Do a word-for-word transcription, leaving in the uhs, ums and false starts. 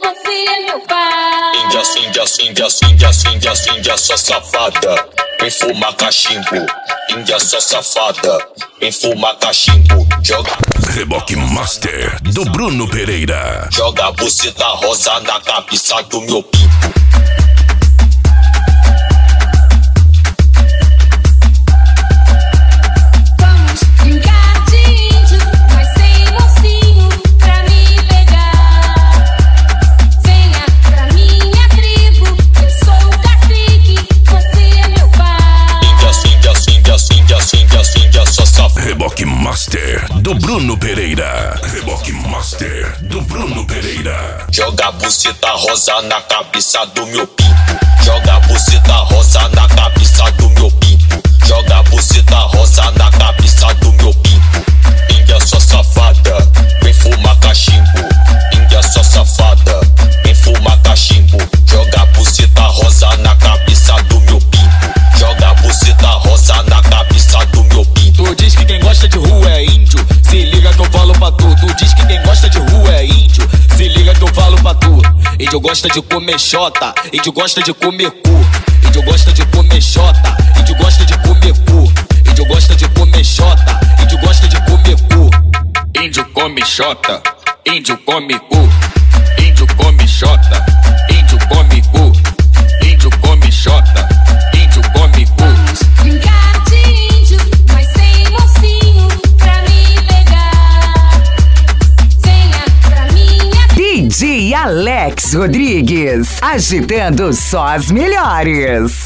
você é meu pai. Índia, índia, índia, índia, índia, índia, só safada, vem fumar cachimbo. Índia, só safada, vem fumar cachimbo. Joga Reboque Master do Bruno Pereira. Joga a buceta rosa na cabeça do meu pinto. Vamos brincar de índio, mas sem mocinho pra me pegar. Venha pra minha tribo, eu sou o cacique, você é meu pai. Índia, índia, índia, índia, índia, índia, só safada. Reboque Master do Bruno Pereira. Reboque Master do Bruno Pereira. Joga a buceta rosa na cabeça do meu pinto. Joga a buceta rosa na cabeça do meu pinto. Joga a buceta rosa na cabeça do meu pinto. Índia, só safada, vem fumar cachimbo. Índia, só safada, vem fumar cachimbo. Joga a buceta rosa na cabeça do meu pinto. Joga a buceta rosa na cabeça do meu pinto. Tu diz que quem gosta de rua é índio, se liga que eu falo pra tu. Tu diz que quem gosta de rua é índio, se liga que eu falo pra tu. Índio gosta de comer xota, índio gosta de comer cu. Índio gosta de comer xota, índio gosta de comer cu. Índio gosta de comer xota, índio gosta de comer cu. Índio come xota, índio come cu. Índio come xota, índio come cu. Índio come xota, índio come cu. Vamos brincar de índio, mas sem mocinho pra me pegar. Venha pra minha D J Alex Rodrigues, agitando só as melhores.